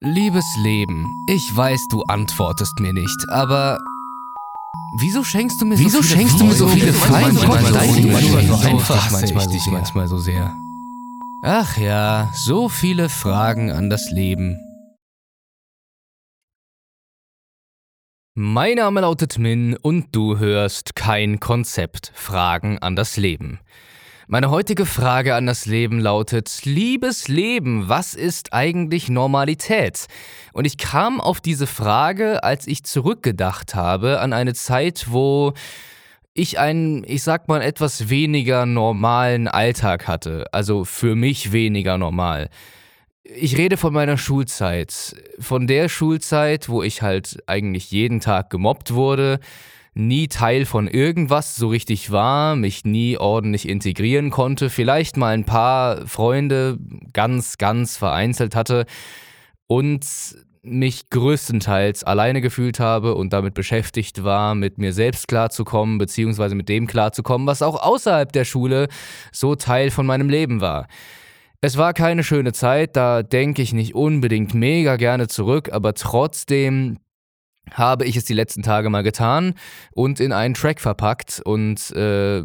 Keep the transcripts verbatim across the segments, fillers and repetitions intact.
Liebes Leben, ich weiß, du antwortest mir nicht, aber wieso schenkst du mir Wieso so viele schenkst du mir so viele Freunde? Freunde? Manchmal, Manchmal, manchmal, so so einfach einfach, hasse ich manchmal, dich so, manchmal so sehr. Ach ja, so viele Fragen an das Leben. Mein Name lautet Min und du hörst kein Konzept. Fragen an das Leben. Meine heutige Frage an das Leben lautet: Liebes Leben, was ist eigentlich Normalität? Und ich kam auf diese Frage, als ich zurückgedacht habe an eine Zeit, wo ich einen, ich sag mal, etwas weniger normalen Alltag hatte. Also für mich weniger normal. Ich rede von meiner Schulzeit. Von der Schulzeit, wo ich halt eigentlich jeden Tag gemobbt wurde, nie Teil von irgendwas so richtig war, mich nie ordentlich integrieren konnte, vielleicht mal ein paar Freunde ganz, ganz vereinzelt hatte und mich größtenteils alleine gefühlt habe und damit beschäftigt war, mit mir selbst klarzukommen, beziehungsweise mit dem klarzukommen, was auch außerhalb der Schule so Teil von meinem Leben war. Es war keine schöne Zeit, da denke ich nicht unbedingt mega gerne zurück, aber trotzdem habe ich es die letzten Tage mal getan und in einen Track verpackt und äh,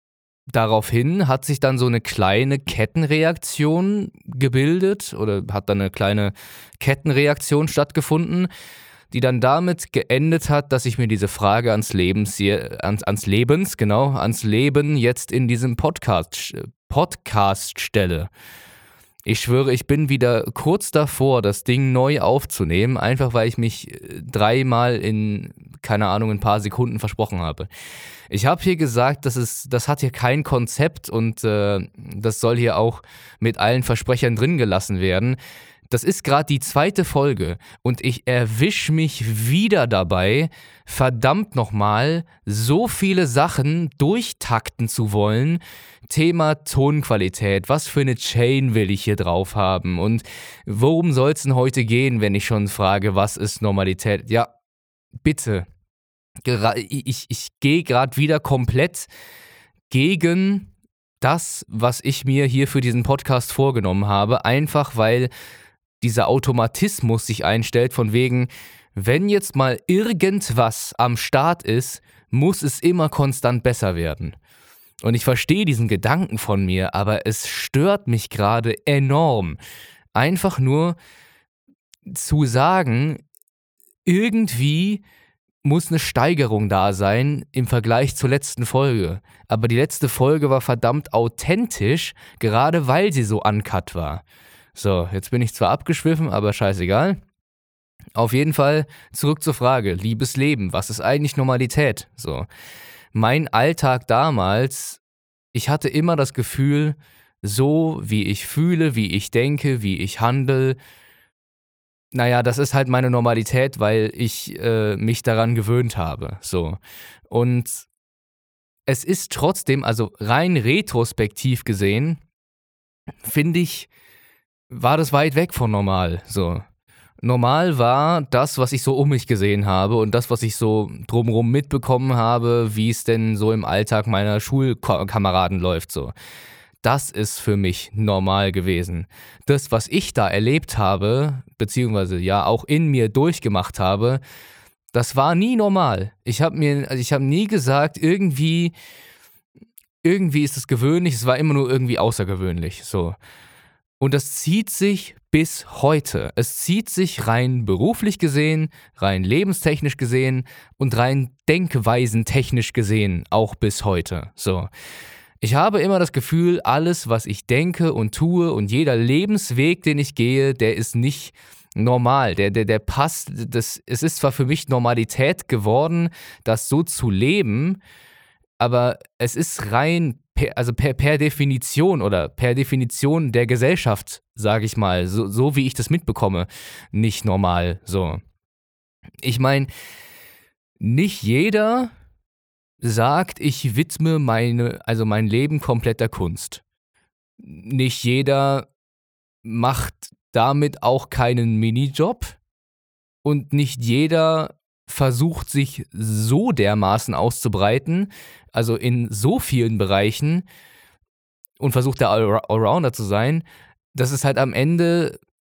daraufhin hat sich dann so eine kleine Kettenreaktion gebildet oder hat dann eine kleine Kettenreaktion stattgefunden, die dann damit geendet hat, dass ich mir diese Frage ans Lebens, ans, ans Lebens, genau, ans Leben jetzt in diesem Podcast, Podcast stelle. Ich schwöre, ich bin wieder kurz davor, das Ding neu aufzunehmen, einfach weil ich mich dreimal in, keine Ahnung, ein paar Sekunden versprochen habe. Ich habe hier gesagt, das, ist, das hat hier kein Konzept und äh, das soll hier auch mit allen Versprechern drin gelassen werden. Das ist gerade die zweite Folge und ich erwische mich wieder dabei, verdammt nochmal, so viele Sachen durchtakten zu wollen. Thema Tonqualität, was für eine Chain will ich hier drauf haben und worum soll es denn heute gehen, wenn ich schon frage, was ist Normalität? Ja, bitte, Gera- ich, ich gehe gerade wieder komplett gegen das, was ich mir hier für diesen Podcast vorgenommen habe, einfach weil dieser Automatismus sich einstellt von wegen, wenn jetzt mal irgendwas am Start ist, muss es immer konstant besser werden. Und ich verstehe diesen Gedanken von mir, aber es stört mich gerade enorm. Einfach nur zu sagen, irgendwie muss eine Steigerung da sein im Vergleich zur letzten Folge. Aber die letzte Folge war verdammt authentisch, gerade weil sie so uncut war. So, jetzt bin ich zwar abgeschwiffen, aber scheißegal. Auf jeden Fall zurück zur Frage, liebes Leben, was ist eigentlich Normalität? So, mein Alltag damals, ich hatte immer das Gefühl, so wie ich fühle, wie ich denke, wie ich handle, naja, das ist halt meine Normalität, weil ich äh, mich daran gewöhnt habe. So. Und es ist trotzdem, also rein retrospektiv gesehen, finde ich, war das weit weg von normal. So. Normal war das, was ich so um mich gesehen habe und das, was ich so drumherum mitbekommen habe, wie es denn so im Alltag meiner Schulkameraden läuft. So. Das ist für mich normal gewesen. Das, was ich da erlebt habe, beziehungsweise ja auch in mir durchgemacht habe, das war nie normal. Ich habe mir, also ich habe nie gesagt, irgendwie, irgendwie ist es gewöhnlich, es war immer nur irgendwie außergewöhnlich. So. Und das zieht sich bis heute. Es zieht sich rein beruflich gesehen, rein lebenstechnisch gesehen und rein denkweisentechnisch gesehen auch bis heute. So. Ich habe immer das Gefühl, alles, was ich denke und tue und jeder Lebensweg, den ich gehe, der ist nicht normal. Der, der, der passt, das, es ist zwar für mich Normalität geworden, das so zu leben, aber es ist rein, per, also per, per Definition oder per Definition der Gesellschaft, sage ich mal, so, so wie ich das mitbekomme, nicht normal. So. Ich meine, nicht jeder sagt, ich widme meine, also mein Leben komplett der Kunst. Nicht jeder macht damit auch keinen Minijob und nicht jeder versucht sich so dermaßen auszubreiten, also in so vielen Bereichen und versucht der Allrounder zu sein, dass es halt am Ende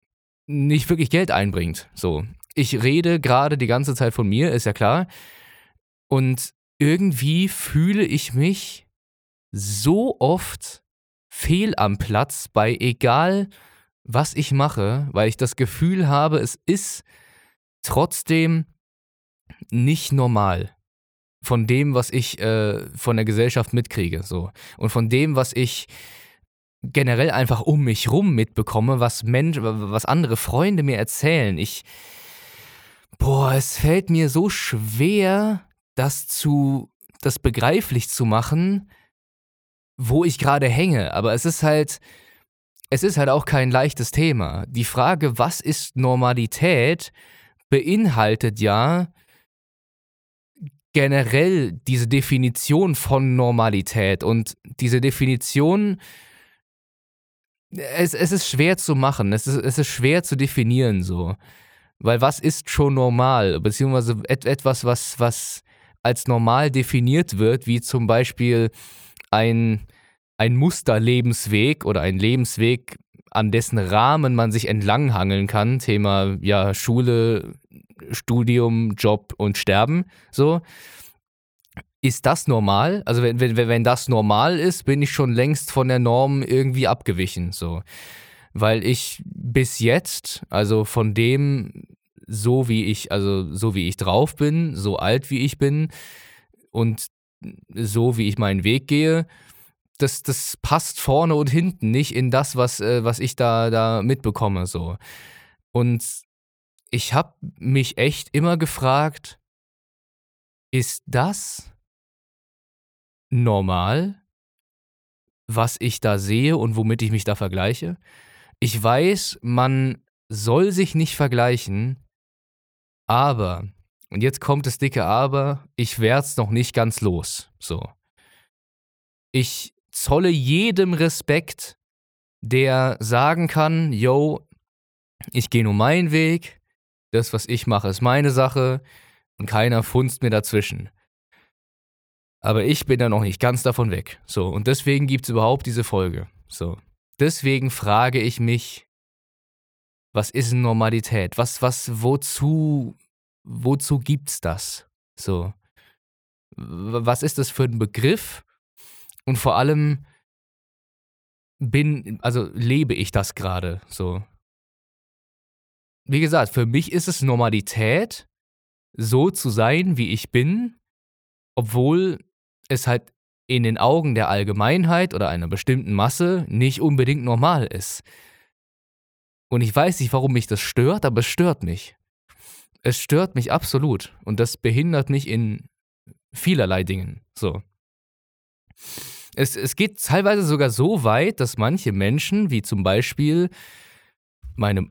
nicht wirklich Geld einbringt. So. Ich rede gerade die ganze Zeit von mir, ist ja klar. Und irgendwie fühle ich mich so oft fehl am Platz bei egal was ich mache, weil ich das Gefühl habe, es ist trotzdem nicht normal von dem, was ich äh, von der Gesellschaft mitkriege, so. Und von dem, was ich generell einfach um mich rum mitbekomme, was Mensch, was andere Freunde mir erzählen. Ich, boah, es fällt mir so schwer, das zu, das begreiflich zu machen, wo ich gerade hänge. Aber es ist halt, es ist halt auch kein leichtes Thema. Die Frage, was ist Normalität, beinhaltet ja generell diese Definition von Normalität. Und diese Definition, es, es ist schwer zu machen, es ist, es ist schwer zu definieren so. Weil was ist schon normal? Beziehungsweise et, etwas, was, was als normal definiert wird, wie zum Beispiel ein, ein Musterlebensweg oder ein Lebensweg, an dessen Rahmen man sich entlanghangeln kann. Thema, ja, Schule, Studium, Job und Sterben, so. Ist das normal? Also wenn, wenn, wenn das normal ist, bin ich schon längst von der Norm irgendwie abgewichen, so. Weil ich bis jetzt, also von dem, so wie ich, also so wie ich drauf bin, so alt wie ich bin und so wie ich meinen Weg gehe, das, das passt vorne und hinten nicht in das, was, äh, was ich da, da mitbekomme, so. Und ich habe mich echt immer gefragt, ist das normal, was ich da sehe und womit ich mich da vergleiche? Ich weiß, man soll sich nicht vergleichen, aber, und jetzt kommt das dicke Aber, ich werd's noch nicht ganz los, so. Ich zolle jedem Respekt, der sagen kann, yo, ich gehe nur meinen Weg, das, was ich mache, ist meine Sache und keiner funzt mir dazwischen. Aber ich bin da noch nicht ganz davon weg. So, und deswegen gibt's überhaupt diese Folge. So. Deswegen frage ich mich, was ist denn Normalität? Was, was, wozu, wozu gibt's das? So. W- Was ist das für ein Begriff? Und vor allem bin, also lebe ich das gerade so. Wie gesagt, für mich ist es Normalität, so zu sein, wie ich bin, obwohl es halt in den Augen der Allgemeinheit oder einer bestimmten Masse nicht unbedingt normal ist. Und ich weiß nicht, warum mich das stört, aber es stört mich. Es stört mich absolut. Und das behindert mich in vielerlei Dingen. So. Es, es geht teilweise sogar so weit, dass manche Menschen, wie zum Beispiel meine,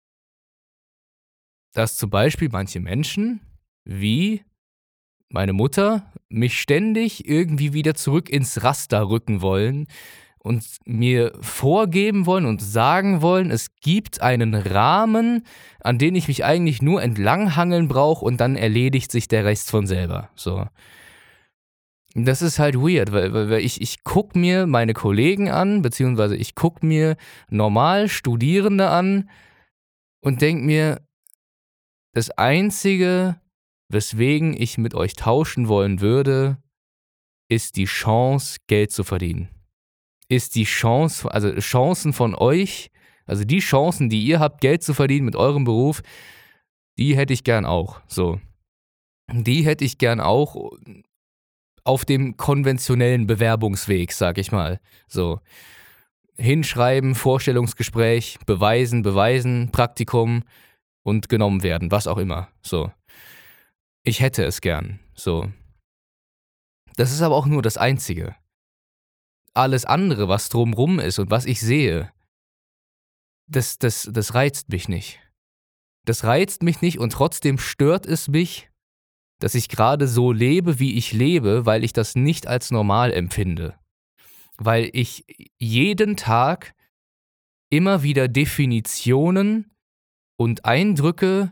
dass zum Beispiel manche Menschen, wie meine Mutter, mich ständig irgendwie wieder zurück ins Raster rücken wollen und mir vorgeben wollen und sagen wollen, es gibt einen Rahmen, an den ich mich eigentlich nur entlanghangeln brauche und dann erledigt sich der Rest von selber. So. Das ist halt weird, weil, weil ich, ich gucke mir meine Kollegen an, beziehungsweise ich gucke mir normal Studierende an und denke mir, das Einzige, weswegen ich mit euch tauschen wollen würde, ist die Chance, Geld zu verdienen. Ist die Chance, also Chancen von euch, also die Chancen, die ihr habt, Geld zu verdienen mit eurem Beruf, die hätte ich gern auch. So. Die hätte ich gern auch auf dem konventionellen Bewerbungsweg, sag ich mal. So. Hinschreiben, Vorstellungsgespräch, beweisen, beweisen, Praktikum und genommen werden, was auch immer. So. Ich hätte es gern. So. Das ist aber auch nur das Einzige. Alles andere, was drumrum ist und was ich sehe, das, das, das reizt mich nicht. Das reizt mich nicht und trotzdem stört es mich, dass ich gerade so lebe, wie ich lebe, weil ich das nicht als normal empfinde. Weil ich jeden Tag immer wieder Definitionen und Eindrücke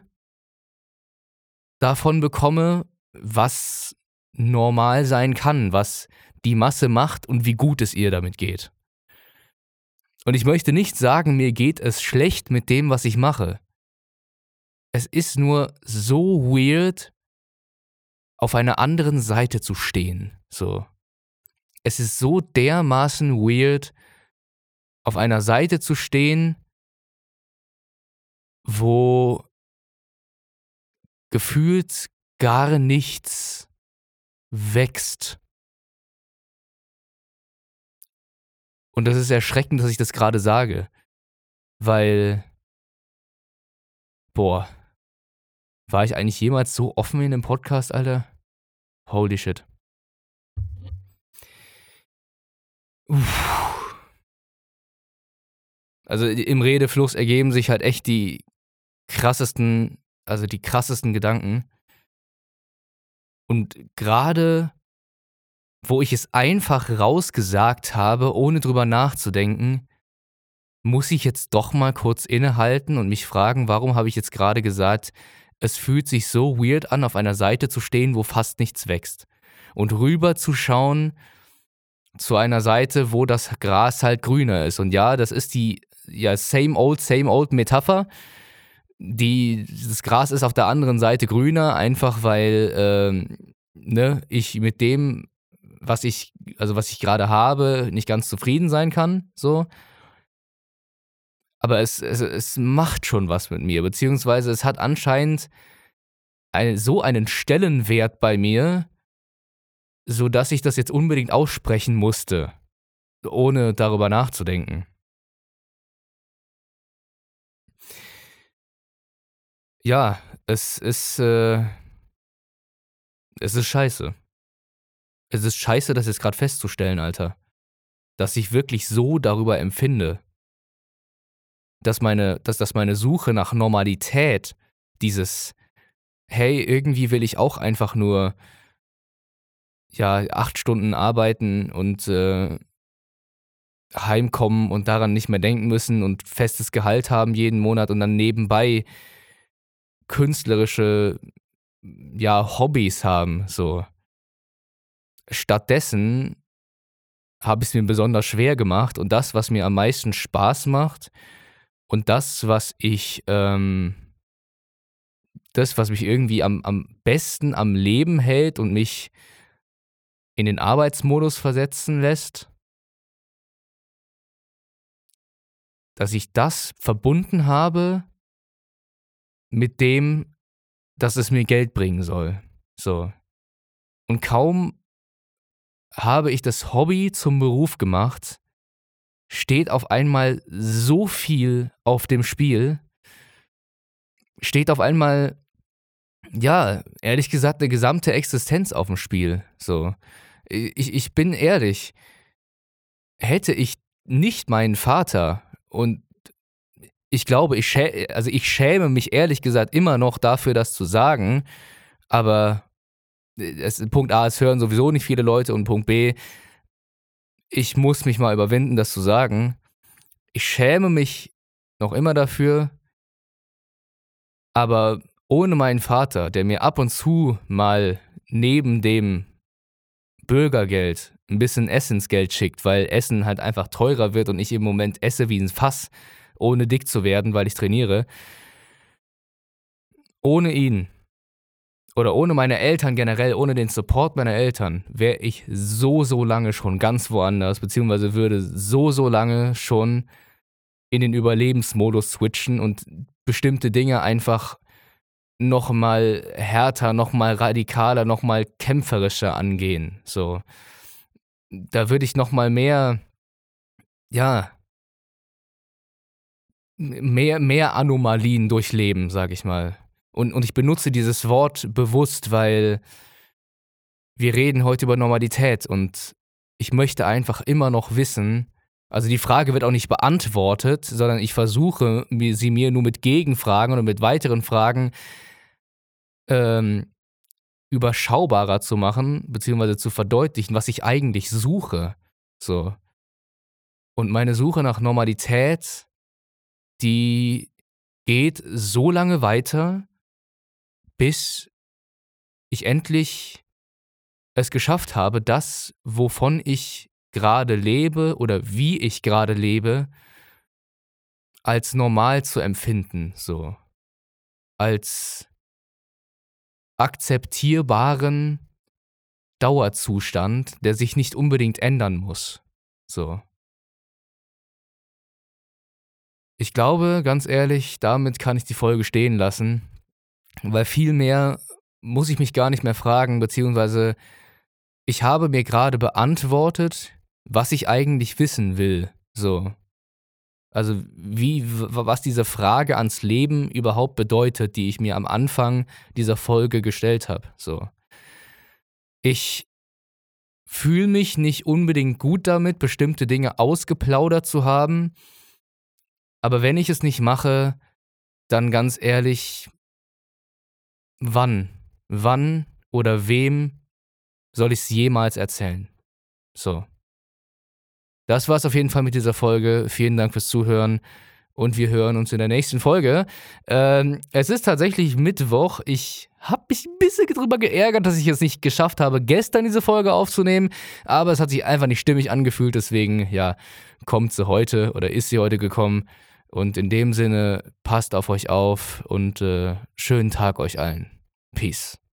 davon bekomme, was normal sein kann, was die Masse macht und wie gut es ihr damit geht. Und ich möchte nicht sagen, mir geht es schlecht mit dem, was ich mache. Es ist nur so weird, auf einer anderen Seite zu stehen. So. Es ist so dermaßen weird, auf einer Seite zu stehen, wo gefühlt gar nichts wächst. Und das ist erschreckend, dass ich das gerade sage, weil, boah, war ich eigentlich jemals so offen in einem Podcast, Alter? Holy shit. Uff. Also im Redefluss ergeben sich halt echt die krassesten, also die krassesten Gedanken. Und gerade, wo ich es einfach rausgesagt habe, ohne drüber nachzudenken, muss ich jetzt doch mal kurz innehalten und mich fragen, warum habe ich jetzt gerade gesagt, es fühlt sich so weird an, auf einer Seite zu stehen, wo fast nichts wächst. Und rüber zu schauen zu einer Seite, wo das Gras halt grüner ist. Und ja, das ist die ja, same old, same old Metapher. Die, das Gras ist auf der anderen Seite grüner, einfach weil ähm, ne, ich mit dem, was ich, also was ich gerade habe, nicht ganz zufrieden sein kann. So. Aber es, es, es macht schon was mit mir, beziehungsweise es hat anscheinend eine, so einen Stellenwert bei mir, sodass ich das jetzt unbedingt aussprechen musste, ohne darüber nachzudenken. Ja, es ist, äh, es ist scheiße. Es ist scheiße, das jetzt gerade festzustellen, Alter. Dass ich wirklich so darüber empfinde. Dass meine, dass, dass meine Suche nach Normalität, dieses, hey, irgendwie will ich auch einfach nur, ja, acht Stunden arbeiten und äh, heimkommen und daran nicht mehr denken müssen und festes Gehalt haben jeden Monat und dann nebenbei künstlerische, ja, Hobbys haben, so. Stattdessen habe ich es mir besonders schwer gemacht und das, was mir am meisten Spaß macht und das, was ich, ähm, das, was mich irgendwie am, am besten am Leben hält und mich in den Arbeitsmodus versetzen lässt, dass ich das verbunden habe mit dem, dass es mir Geld bringen soll. So. Und kaum habe ich das Hobby zum Beruf gemacht, steht auf einmal so viel auf dem Spiel, steht auf einmal, ja, ehrlich gesagt, eine gesamte Existenz auf dem Spiel. So. Ich, ich bin ehrlich, hätte ich nicht meinen Vater und ich glaube, ich, schä also ich schäme mich ehrlich gesagt immer noch dafür, das zu sagen, aber es, Punkt A, es hören sowieso nicht viele Leute und Punkt B, ich muss mich mal überwinden, das zu sagen. Ich schäme mich noch immer dafür, aber ohne meinen Vater, der mir ab und zu mal neben dem Bürgergeld ein bisschen Essensgeld schickt, weil Essen halt einfach teurer wird und ich im Moment esse wie ein Fass, ohne dick zu werden, weil ich trainiere. Ohne ihn oder ohne meine Eltern generell, ohne den Support meiner Eltern, wäre ich so, so lange schon ganz woanders, beziehungsweise würde so, so lange schon in den Überlebensmodus switchen und bestimmte Dinge einfach noch mal härter, noch mal radikaler, noch mal kämpferischer angehen. So, da würde ich noch mal mehr, ja, mehr, mehr Anomalien durchleben, sag ich mal. Und, und ich benutze dieses Wort bewusst, weil wir reden heute über Normalität und ich möchte einfach immer noch wissen, also die Frage wird auch nicht beantwortet, sondern ich versuche, mir, sie mir nur mit Gegenfragen oder mit weiteren Fragen ähm, überschaubarer zu machen, beziehungsweise zu verdeutlichen, was ich eigentlich suche. So. Und meine Suche nach Normalität, die geht so lange weiter, bis ich endlich es geschafft habe, das, wovon ich gerade lebe oder wie ich gerade lebe, als normal zu empfinden, so. Als akzeptierbaren Dauerzustand, der sich nicht unbedingt ändern muss, so. Ich glaube, ganz ehrlich, damit kann ich die Folge stehen lassen, weil viel mehr muss ich mich gar nicht mehr fragen, beziehungsweise ich habe mir gerade beantwortet, was ich eigentlich wissen will, so. Also, wie w was diese Frage ans Leben überhaupt bedeutet, die ich mir am Anfang dieser Folge gestellt habe, so. Ich fühle mich nicht unbedingt gut damit, bestimmte Dinge ausgeplaudert zu haben, aber wenn ich es nicht mache, dann ganz ehrlich, wann? Wann oder wem soll ich's jemals erzählen? So. Das war's auf jeden Fall mit dieser Folge. Vielen Dank fürs Zuhören und wir hören uns in der nächsten Folge. Ähm, es ist tatsächlich Mittwoch. Ich habe mich ein bisschen drüber geärgert, dass ich es nicht geschafft habe, gestern diese Folge aufzunehmen, aber es hat sich einfach nicht stimmig angefühlt, deswegen, ja, kommt sie heute oder ist sie heute gekommen. Und in dem Sinne, passt auf euch auf und äh, schönen Tag euch allen. Peace.